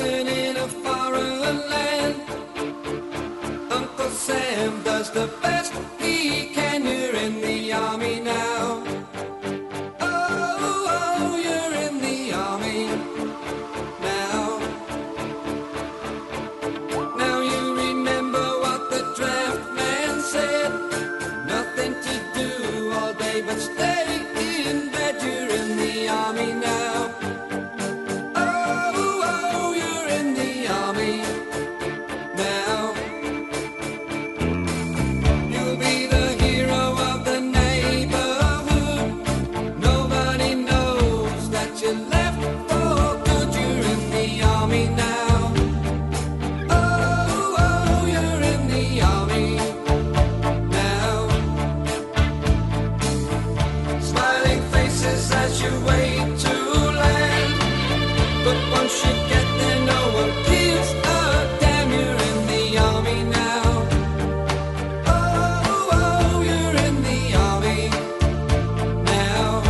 living in a foreign land. Uncle Sam does the best he can. You're in the army now. Oh, oh, you're in the army now. Now you remember what the draft man said. Nothing to do all day but stay in bed. You're in the army now. Oh, oh, you're in the army now. You'll be the hero of the neighborhood. Nobody knows that you left for good. You're in the army now. Oh, oh, you're in the army now. Smiling faces as you wait to land. But once you get there, no one gives a damn. You're in the army now. Oh, oh, you're in the army now.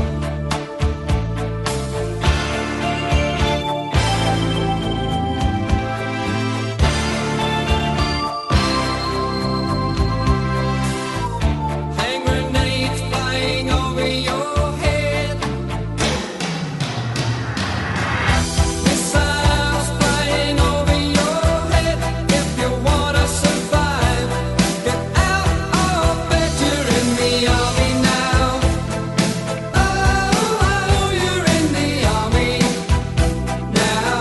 Hand grenades flying over your head. Missiles flying over your head. If you wanna survive, get out of bed. You're in the army now. Oh, oh, you're in the army now.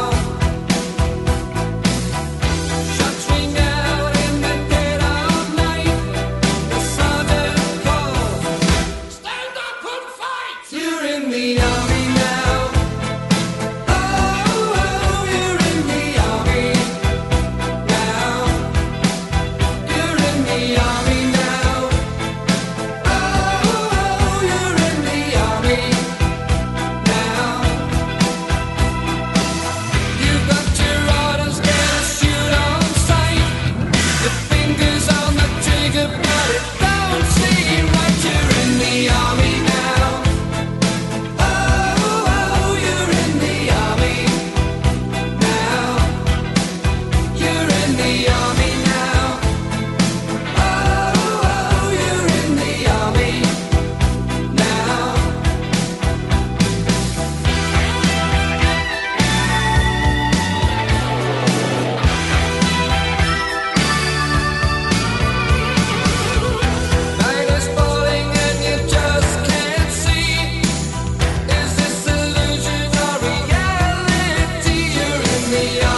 Shots ring out in the dead of night. The sergeant calls, stand up and fight. You're in the army now. Oh, oh, you're in the army now. You're in the army now. Oh, oh, you're in the army now. You've got your orders, gotta shoot on sight. Your fingers on the trigger, but it don't seem right. You're in the army now. Oh, oh, you're in the army now. You're in the army now. Oh, oh, you're in the army now. Night is falling and you just can't see. Is this illusion or reality? You're in the army.